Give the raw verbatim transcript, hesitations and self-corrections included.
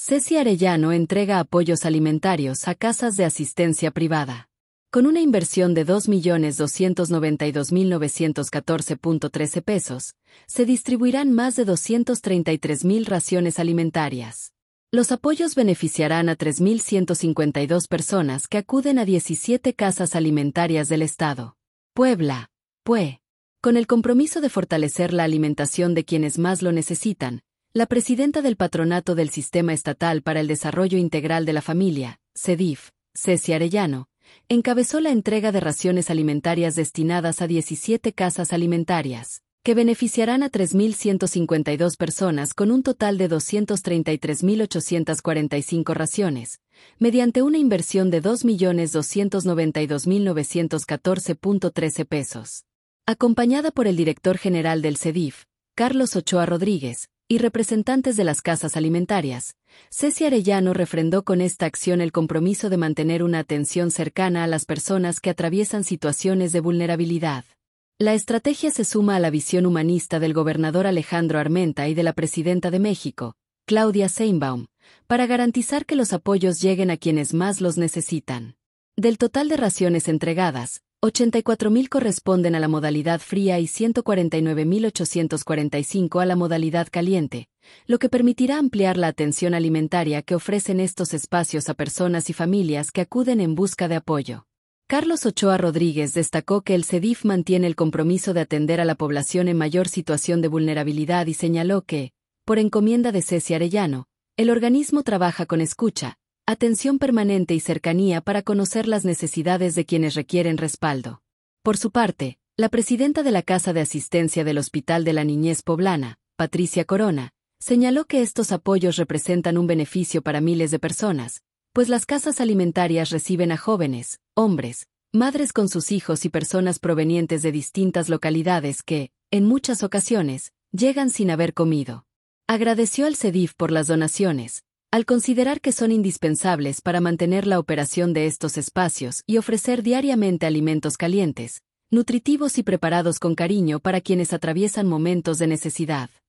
Ceci Arellano entrega apoyos alimentarios a casas de asistencia privada. Con una inversión de dos millones doscientos noventa y dos mil novecientos catorce punto trece pesos, se distribuirán más de doscientas treinta y tres mil raciones alimentarias. Los apoyos beneficiarán a tres mil ciento cincuenta y dos personas que acuden a diecisiete casas alimentarias del Estado. Puebla, P U E. Con el compromiso de fortalecer la alimentación de quienes más lo necesitan, la presidenta del Patronato del Sistema Estatal para el Desarrollo Integral de la Familia, CEDIF, Ceci Arellano, encabezó la entrega de raciones alimentarias destinadas a diecisiete casas alimentarias, que beneficiarán a tres mil ciento cincuenta y dos personas con un total de doscientas treinta y tres mil ochocientas cuarenta y cinco raciones, mediante una inversión de dos millones doscientos noventa y dos mil novecientos catorce punto trece pesos. Acompañada por el director general del CEDIF, Carlos Ochoa Rodríguez, y representantes de las casas alimentarias, Ceci Arellano refrendó con esta acción el compromiso de mantener una atención cercana a las personas que atraviesan situaciones de vulnerabilidad. La estrategia se suma a la visión humanista del gobernador Alejandro Armenta y de la presidenta de México, Claudia Sheinbaum, para garantizar que los apoyos lleguen a quienes más los necesitan. Del total de raciones entregadas, ochenta y cuatro mil corresponden a la modalidad fría y ciento cuarenta y nueve mil ochocientos cuarenta y cinco a la modalidad caliente, lo que permitirá ampliar la atención alimentaria que ofrecen estos espacios a personas y familias que acuden en busca de apoyo. Carlos Ochoa Rodríguez destacó que el CEDIF mantiene el compromiso de atender a la población en mayor situación de vulnerabilidad y señaló que, por encomienda de Ceci Arellano, el organismo trabaja con escucha, atención permanente y cercanía para conocer las necesidades de quienes requieren respaldo. Por su parte, la presidenta de la Casa de Asistencia del Hospital de la Niñez Poblana, Patricia Corona, señaló que estos apoyos representan un beneficio para miles de personas, pues las casas alimentarias reciben a jóvenes, hombres, madres con sus hijos y personas provenientes de distintas localidades que, en muchas ocasiones, llegan sin haber comido. Agradeció al CEDIF por las donaciones, al considerar que son indispensables para mantener la operación de estos espacios y ofrecer diariamente alimentos calientes, nutritivos y preparados con cariño para quienes atraviesan momentos de necesidad.